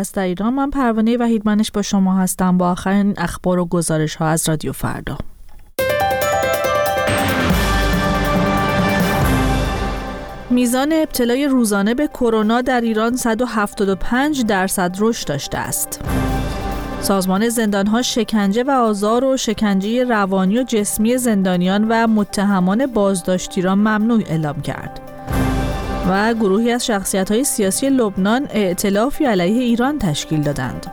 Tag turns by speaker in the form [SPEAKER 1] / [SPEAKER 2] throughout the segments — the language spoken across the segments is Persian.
[SPEAKER 1] است در ایران. من پروانه وحیدمنش با شما هستم با آخرین اخبار و گزارش ها از رادیو فردا. میزان ابتلای روزانه به کرونا در ایران 175% رشد داشته است. سازمان زندان‌ها شکنجه و آزار و شکنجه روانی و جسمی زندانیان و متهمان بازداشتی را ممنوع اعلام کرد. و گروهی از شخصیت‌های سیاسی لبنان ائتلافی علیه ایران تشکیل دادند.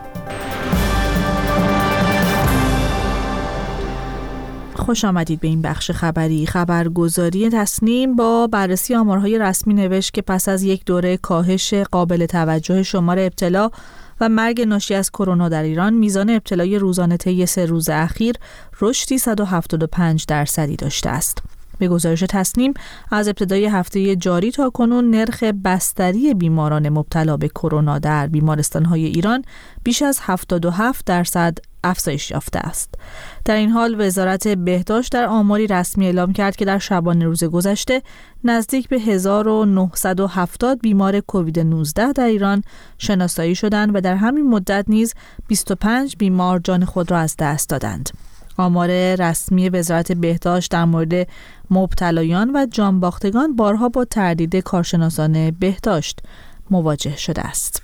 [SPEAKER 1] خوش آمدید به این بخش خبری. خبرگزاری تصنیم با بررسی آمارهای رسمی نوشت که پس از یک دوره کاهش قابل توجه شمار ابتلا و مرگ ناشی از کرونا در ایران، میزان ابتلای روزانه طی 3 روز اخیر رشدی 175% داشته است. به گزارش تصنیم از ابتدای هفته جاری تا کنون نرخ بستری بیماران مبتلا به کرونا در بیمارستان‌های ایران بیش از 77% افزایش یافته است. در این حال وزارت بهداشت در آماری رسمی اعلام کرد که در شبانه روز گذشته نزدیک به 1970 بیمار کووید 19 در ایران شناسایی شدند و در همین مدت نیز 25 بیمار جان خود را از دست دادند. آمار رسمی وزارت بهداشت در مورد مبتلایان و جانباختگان بارها با تردید کارشناسان بهداشت مواجه شده است.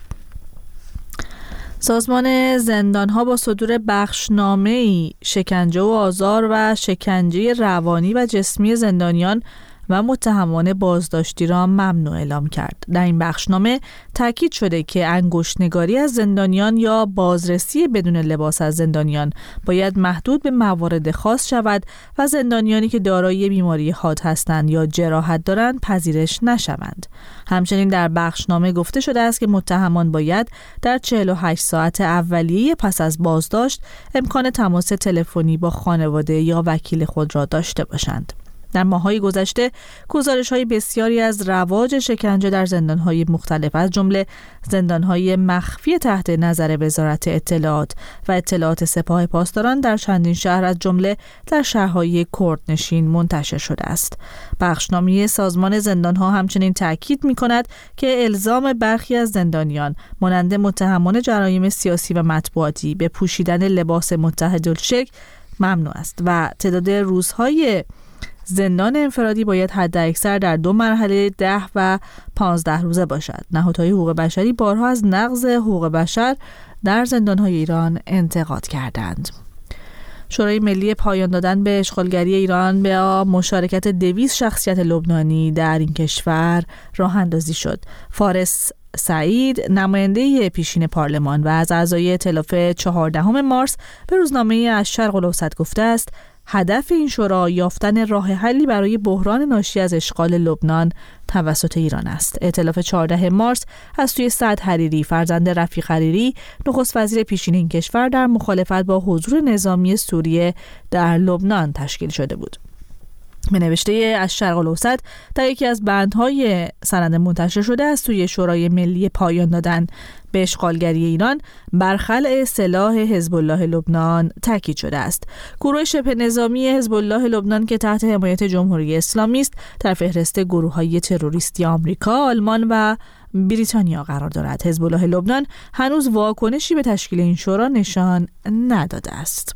[SPEAKER 1] سازمان زندان‌ها با صدور بخشنامه‌ای شکنجه و آزار و شکنجه روانی و جسمی زندانیان و متهمان بازداشتی را ممنوع اعلام کرد. در این بخشنامه تاکید شده که انگشت‌نگاری از زندانیان یا بازرسی بدون لباس از زندانیان باید محدود به موارد خاص شود و زندانیانی که دارای بیماری حاد هستند یا جراحت دارند پذیرش نشوند. همچنین در بخشنامه گفته شده است که متهمان باید در 48 ساعت اولیه پس از بازداشت امکان تماس تلفنی با خانواده یا وکیل خود را داشته باشند. در ماه‌های گذشته گزارش‌های بسیاری از رواج شکنجه در زندان‌های مختلف از جمله زندان‌های مخفی تحت نظر وزارت اطلاعات و اطلاعات سپاه پاسداران در چندین شهر از جمله در شهرهای کردنشین منتشر شده است. بخشنامه سازمان زندان‌ها همچنین تاکید می‌کند که الزام برخی از زندانیان مانند متهمان جرایم سیاسی و مطبوعاتی به پوشیدن لباس متحدالشکل ممنوع است و تعداد روزهای زندان انفرادی باید حداکثر در 2 مرحله 10 و 15 روزه باشد. نهادهای حقوق بشری بارها از نقض حقوق بشر در زندانهای ایران انتقاد کردند. شورای ملی پایان دادن به اشغالگری ایران به مشارکت 200 شخصیت لبنانی در این کشور راه اندازی شد. فارس سعید نماینده پیشین پارلمان و از اعضای ائتلاف 14 مارس به روزنامه الشرق الاوسط گفته است هدف این شورا یافتن راه حلی برای بحران ناشی از اشغال لبنان توسط ایران است. ائتلاف 14 مارس از سوی سعد حریری فرزند رفیق حریری نخست وزیر پیشین این کشور در مخالفت با حضور نظامی سوریه در لبنان تشکیل شده بود. به نوشته الشرق الاوسط در یکی از بندهای سند منتشر شده از سوی شورای ملی پایان دادن به اشغالگری ایران بر خلع سلاح حزب الله لبنان تاکید شده است. گروه شبه نظامی حزب الله لبنان که تحت حمایت جمهوری اسلامی است در فهرست گروه‌های تروریستی آمریکا، آلمان و بریتانیا قرار دارد. حزب الله لبنان هنوز واکنشی به تشکیل این شورا نشان نداده است.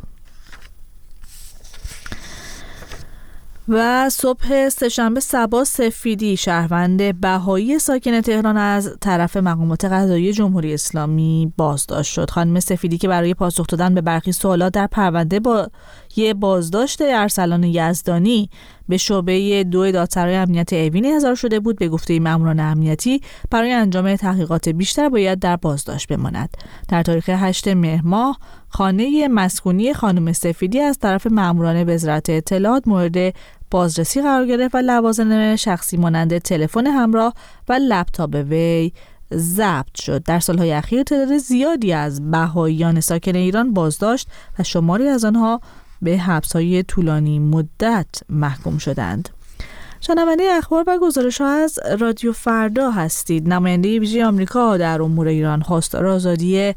[SPEAKER 1] و صبح سه‌شنبه صبا سفیدی شهروند بهایی ساکن تهران از طرف مقامات قضایی جمهوری اسلامی بازداشت شد. خانم سفیدی که برای پاسخ دادن به برخی سوالات در پرونده با یه بازداشت ارسلان یزدانی به شعبه 2 دادسرای امنیت اوین احضار شده بود، به گفته ماموران امنیتی برای انجام تحقیقات بیشتر باید در بازداشت بماند. در تاریخ 8 مهر ماه خانه مسکونی خانم سفیدی از طرف ماموران وزارت اطلاعات مورد بازرسی قرار گرفت و لوازم شخصی مانند تلفن همراه و لپتاپ وی ضبط شد. در سالهای اخیر تعداد زیادی از بهائیان ساکن ایران بازداشت و شماری از آنها به حبس‌های طولانی مدت محکوم شدند. شنونده اخبار و گزارش‌ها از رادیو فردا هستید. نماینده ویژه آمریکا در امور ایران خواستار آزادی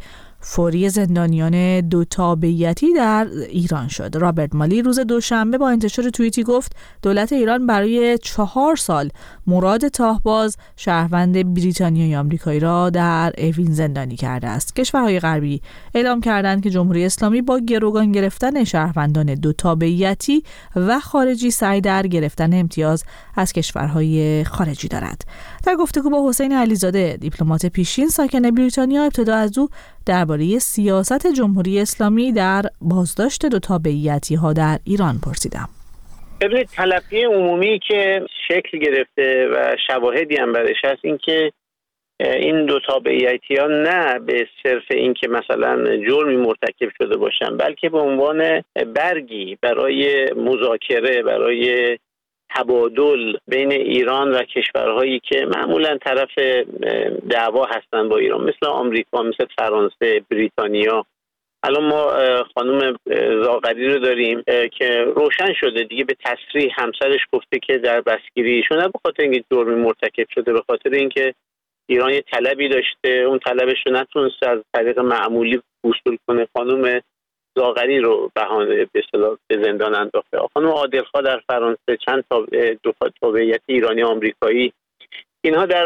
[SPEAKER 1] فوری زندانیان دوتابعیتی در ایران شد. رابرت مالی روز دوشنبه با انتشار توییتی گفت دولت ایران برای 4 سال مراد تاهباز شهروند بریتانیایی آمریکایی را در اوین زندانی کرده است. کشورهای غربی اعلام کردند که جمهوری اسلامی با گروگان گرفتن شهروندان دوتابعیتی و خارجی سعی در گرفتن امتیاز از کشورهای خارجی دارد. در گفتگو با حسین علیزاده دیپلمات پیشین ساکن بریتانیا، ابتدا از او درباره سیاست جمهوری اسلامی در بازداشت دوتابعیتی ها در ایران پرسیدم.
[SPEAKER 2] ببینید، تلقی عمومی که شکل گرفته و شواهدی هم برش هست این که این دوتابعیتی ها نه به صرف این که مثلا جرمی مرتکب شده باشن، بلکه به عنوان برگی برای مذاکره، برای تبادل بین ایران و کشورهایی که معمولا طرف دعوا هستن با ایران، مثل آمریکا، مثل فرانسه، بریتانیا. الان ما خانم زاغری رو داریم که روشن شده دیگه، به تصریح همسرش گفته که در بسگیری ایشون نه به خاطر اینکه جرمی مرتکب شده، به خاطر اینکه ایران یه طلبی داشته، اون طلبش رو نتونسته از طریق معمولی وصول کنه، خانم زاغری رو بهانه به اصطلاح به زندان انداخته. خانم عادلخواه در فرانسه، چند تا دوتابعیت ایرانی آمریکایی، اینها در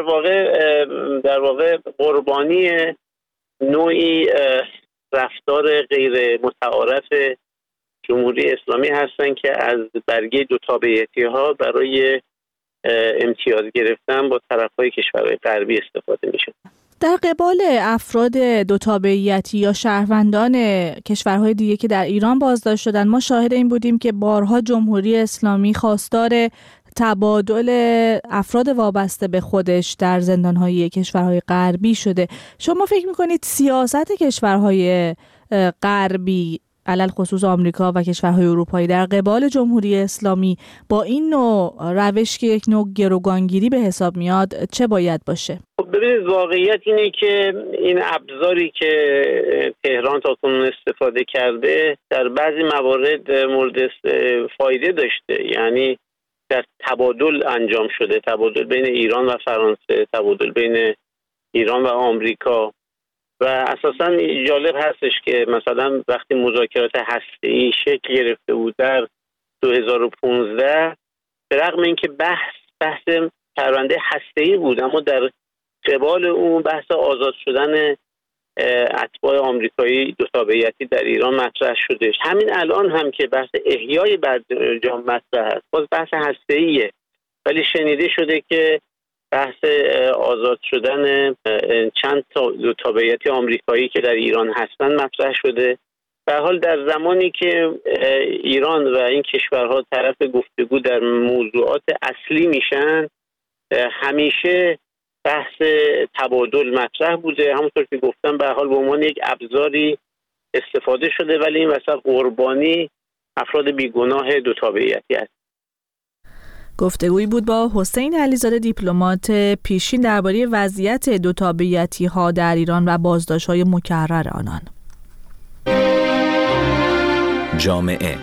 [SPEAKER 2] واقع قربانی نوعی رفتار غیر متعارف جمهوری اسلامی هستن که از برگه دوتابعیتی ها برای امتیاز گرفتن با طرفهای کشورهای غربی استفاده میشه.
[SPEAKER 1] در قبال افراد دوتابعیتی یا شهروندان کشورهای دیگه که در ایران بازداشت شدن، ما شاهد این بودیم که بارها جمهوری اسلامی خواستار تبادل افراد وابسته به خودش در زندانهای کشورهای غربی شده. شما فکر میکنید سیاست کشورهای غربی، علل خصوص آمریکا و کشورهای اروپایی، در قبال جمهوری اسلامی با این نوع روش که یک نوع گروگانگیری به حساب میاد چه باید باشه؟
[SPEAKER 2] ببینید، واقعیت اینه که این ابزاری که تهران تاکنون استفاده کرده در بعضی موارد مورد فایده داشته، یعنی در تبادل انجام شده، تبادل بین ایران و فرانسه، تبادل بین ایران و آمریکا. و اساساً جالب هستش که مثلا وقتی مذاکرات هسته‌ای شکل گرفته بود در 2015، به رغم اینکه بحث پرونده هسته‌ای بود، اما در قبال اون بحث آزاد شدن اتباع آمریکایی دوتابعیتی در ایران مطرح شده. همین الان هم که بحث احیای برجام مطرح است، باز بحث هسته‌ایه، ولی شنیده شده که بحث آزاد شدن چند تا دوتابعیتی آمریکایی که در ایران هستن مطرح شده. به هر حال در زمانی که ایران و این کشورها طرف گفتگو در موضوعات اصلی میشن، همیشه بحث تبادل مطرح بوده. همونطور که گفتم به هر حال به عنوان یک ابزاری استفاده شده، ولی این وسط قربانی افراد بیگناه دوتابعیتی است.
[SPEAKER 1] گفتگویی بود با حسین علیزاده دیپلمات پیشین درباره وضعیت دوتابعیتی ها در ایران و بازداشت های مکرر آنان.
[SPEAKER 3] جامعه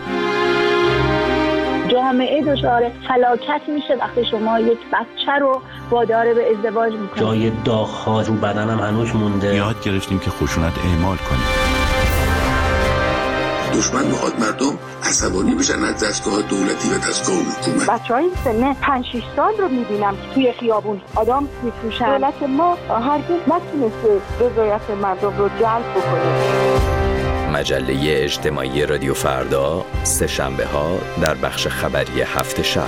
[SPEAKER 4] دچار فلاکت میشه وقتی شما یک بچه رو وادار به ازدواج میکنید.
[SPEAKER 5] جای داغ‌ها رو بدنم هنوز مونده.
[SPEAKER 6] یاد گرفتیم که خشونت اعمال کنیم.
[SPEAKER 7] دشمن میخواد مردم عصبانی بشن از دستگاه دولتی و دستگاه حکومت.
[SPEAKER 4] بچهای سن 5-6 سال رو میبینم توی خیابون آدم میفروشن. دولت ما هرگز نتونسته رضایت مردم رو جلب بکنه.
[SPEAKER 3] مجله اجتماعی رادیو فردا، سه شنبه ها در بخش خبری هفت شب.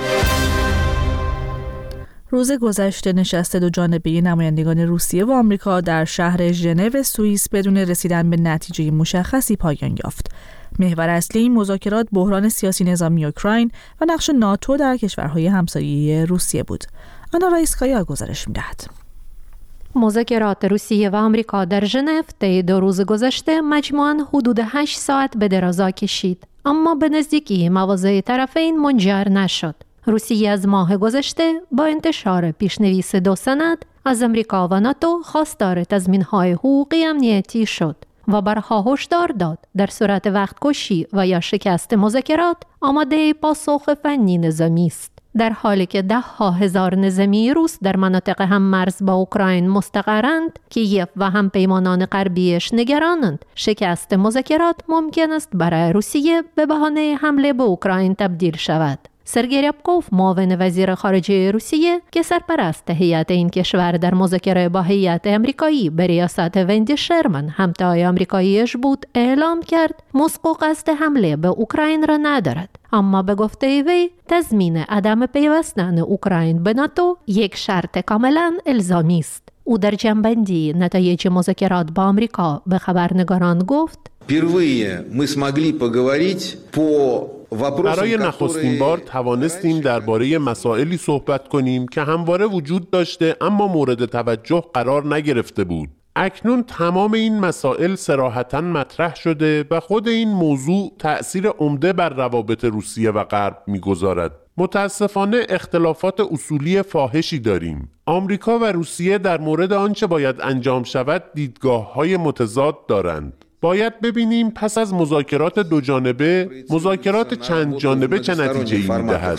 [SPEAKER 1] روز گذشته نشست دو جانبه نمایندگان روسیه و آمریکا در شهر ژنو سوئیس بدون رسیدن به نتیجه مشخصی پایان یافت. محور اصلی این مذاکرات بحران سیاسی نظامی اوکراین و نقش ناتو در کشورهای همسایه روسیه بود. آنا رایسکایا گزارش می‌دهد.
[SPEAKER 8] مذاکرات روسیه و آمریکا در ژنو طی 2 روز گذشته مجموعاً حدود 8 ساعت به درازا کشید، اما به نزدیکی مواضع طرفین منجر نشد. روسیه از ماه گذشته با انتشار پیشنویس 2 سند از آمریکا و ناتو خواستار تضمین‌های حقوقی امنیتی شد و برها هشدار داد در صورت وقت کشی و یا شکست مذاکرات آماده پاسخ فنی نظامی است. در حالی که 10,000 نظامی روس در مناطق هممرز با اوکراین مستقرند، کیف و همپیمانان غربیش نگرانند شکست مذاکرات ممکن است برای روسیه به بهانه حمله به اوکراین تبدیل شود. سرگئی ریابکوف، معاون وزیر خارجه روسیه که سرپرست هیئت این کشور در مذاکره با هیئت آمریکایی به ریاست وندی شرمن همتای آمریکاییش بود، اعلام کرد مسکو قصد حمله به اوکراین را ندارد، اما به گفته وی تضمین عدم پیوستن اوکراین به ناتو یک شرط کاملا الزامی است. او در جنبندی نتایج مذاکرات با آمریکا به خبرنگاران گفت:
[SPEAKER 9] برای نخستین بار توانستیم درباره مسائلی صحبت کنیم که همواره وجود داشته اما مورد توجه قرار نگرفته بود. اکنون تمام این مسائل صراحتاً مطرح شده و خود این موضوع تأثیر عمده بر روابط روسیه و غرب می‌گذارد. متاسفانه اختلافات اصولی فاحشی داریم. آمریکا و روسیه در مورد آنچه باید انجام شود دیدگاه‌های متضاد دارند. باید ببینیم پس از مذاکرات دو جانبه، مذاکرات چند جانبه چه نتیجه‌ای می‌دهد.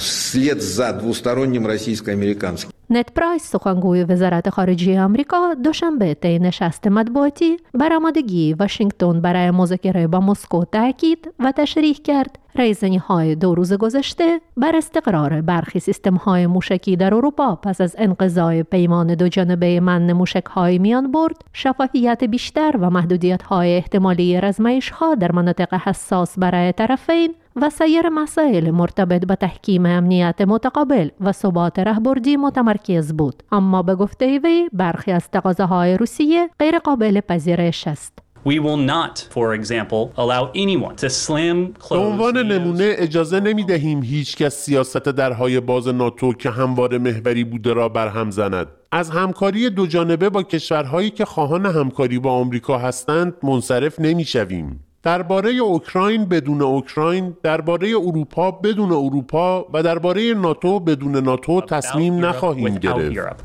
[SPEAKER 8] نت پرایس، سخنگوی وزارت خارجه آمریکا، دوشنبه طی نشست مطبوعاتی بر آمادگی واشنگتن برای مذاکره با مسکو تاکید و تشریح کرد ریزنی‌های 2 روز گذشته بر استقرار برخی سیستم‌های موشکی در اروپا پس از انقضای پیمان دو جانبه منع موشک‌های میان برد، شفافیت بیشتر و محدودیت‌های احتمالی رزمایش‌ها در مناطق حساس برای طرفین و سایر مسائل مرتبط با تحکیم امنیت متقابل و ثبات راهبردی متمرکز بود، اما به گفته وی برخی از تقاضاهای روسیه غیر قابل پذیرش است.
[SPEAKER 10] We will not, for example, allow anyone to slam close.
[SPEAKER 9] به عنوان نمونه اجازه نمی دهیم هیچ کس سیاست درهای باز ناتو که همواره محوری بوده را برهم زند. از همکاری دو جانبه با کشورهایی که خواهان همکاری با آمریکا هستند منصرف نمی شویم. درباره اوکراین بدون اوکراین، درباره اروپا بدون اروپا و درباره ناتو بدون ناتو تصمیم نخواهیم گرفت.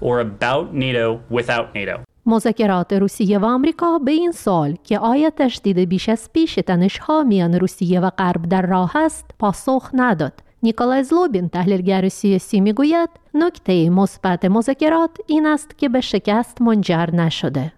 [SPEAKER 8] مذاکرات روسیه و آمریکا به این سوال که آیا تشدید بیش از پیش تنش‌ها میان روسیه و غرب در راه است پاسخ نداد. نیکولای زلوبین، تحلیلگر سیاسی، میگوید نکته مثبت مذاکرات این است که به شکست منجر نشده.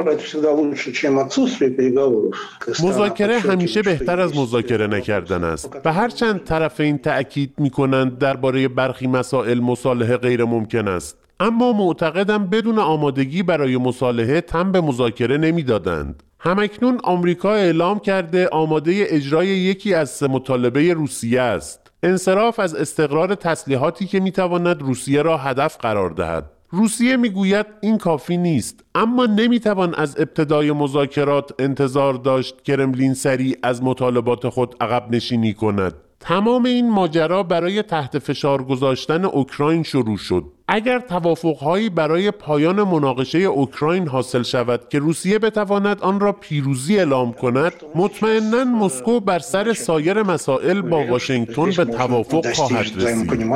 [SPEAKER 9] مذاکره همیشه بهتر از مذاکره نکردن است و هرچند طرفین تأکید می‌کنند درباره برخی مسائل مصالحه غیر ممکن است، اما معتقدم بدون آمادگی برای مصالحه تن به مذاکره نمی‌دادند. همکنون آمریکا اعلام کرده آماده اجرای یکی از 3 مطالبه روسیه است: انصراف از استقرار تسلیحاتی که میتواند روسیه را هدف قرار دهد. روسیه میگوید این کافی نیست، اما نمیتوان از ابتدای مذاکرات انتظار داشت کرملین سریع از مطالبات خود عقب نشینی کند. تمام این ماجرا برای تحت فشار گذاشتن اوکراین شروع شد. اگر توافق‌هایی برای پایان مناقشه اوکراین حاصل شود که روسیه بتواند آن را پیروزی اعلام کند، مطمئناً مسکو بر سر سایر مسائل با واشنگتن به توافق خواهد رسید.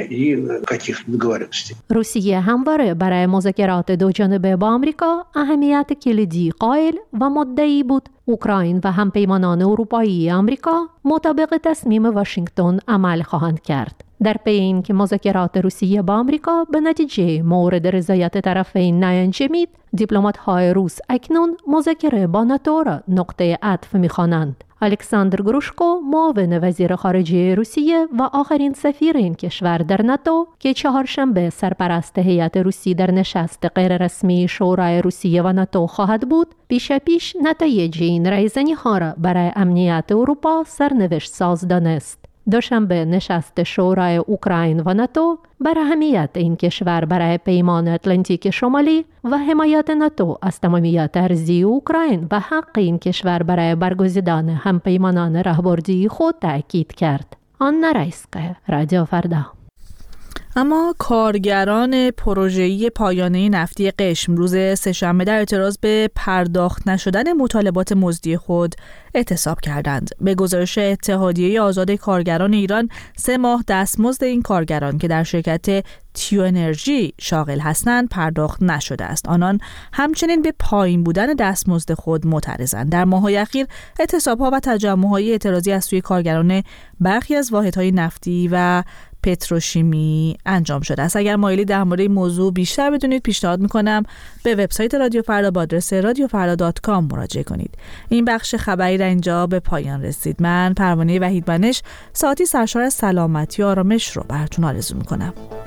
[SPEAKER 8] روسیه همواره برای مذاکرات دو جانبه با آمریکا اهمیت کلیدی قائل و مدعی بود اوکراین و همپیمانان اروپایی آمریکا مطابق تصمیم واشنگتن عمل خواهند کرد. در پی این که مذاکرات روسیه با آمریکا به نتیجه مورد رضایت طرفین نینجامید، دیپلمات‌های روس اکنون مذاکره با ناتو را نقطه عطف می‌خوانند. الکساندر گروشکو، معاون وزیر خارجه روسیه و آخرین سفیر این کشور در ناتو که چهارشنبه سرپرست هیئت روسی در نشست غیررسمی شورای روسیه و ناتو خواهد بود، پیش نتایج این ریزنی‌ها را برای امنیت اروپا سرنوشت ساز دانست. دوشنبه نشست شورای اوکراین و ناتو بر اهمیت این کشور برای پیمان اتلانتیک شمالی و حمایت ناتو از تمامیت ارضی اوکراین و حق این کشور برای برگزیدن همپیمانان راهبردی خود تأکید کرد. آنا رایسکا، رادیو فردا.
[SPEAKER 1] اما کارگران پروژه‌ای پایانه نفتی قشم روز سه‌شنبه در اعتراض به پرداخت نشدن مطالبات مزدی خود اعتصاب کردند. به گزارش اتحادیه آزاد کارگران ایران، 3 ماه دستمزد این کارگران که در شرکت تیو انرژی شاغل هستند پرداخت نشده است. آنان همچنین به پایین بودن دستمزد خود معترضند. در ماه‌های اخیر اعتصاب‌ها و تجمع‌های اعتراضی از سوی کارگران برخی از واحدهای نفتی و پتروشیمی انجام شده است. اگر مایلی در مورد این موضوع بیشتر بدونید پیشنهاد میکنم به وبسایت رادیو فردا با آدرس radiofarda.com مراجعه کنید. این بخش خبری در اینجا به پایان رسید. من پروانه وحیدبنش ساعتی سرشار از سلامتی و آرامش رو براتون آرزو میکنم.